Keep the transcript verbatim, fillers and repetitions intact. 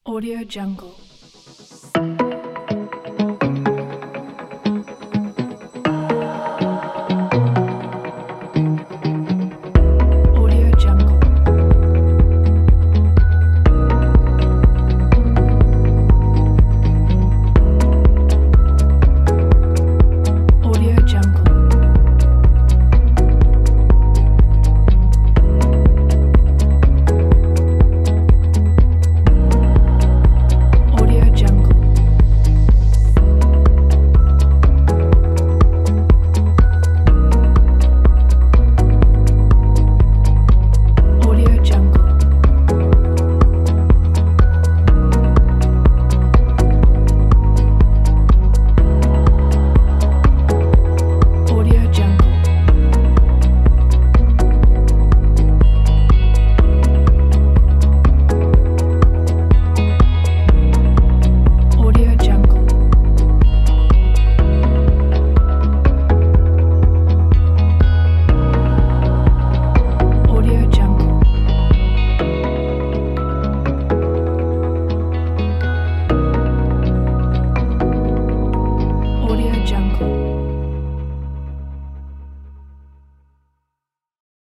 Audio Jungle. Audio Jungle. Audio Jungle. Audio Jungle. Audio Jungle. Audio Jungle. Audio Jungle. Audio Jungle. Audio Jungle.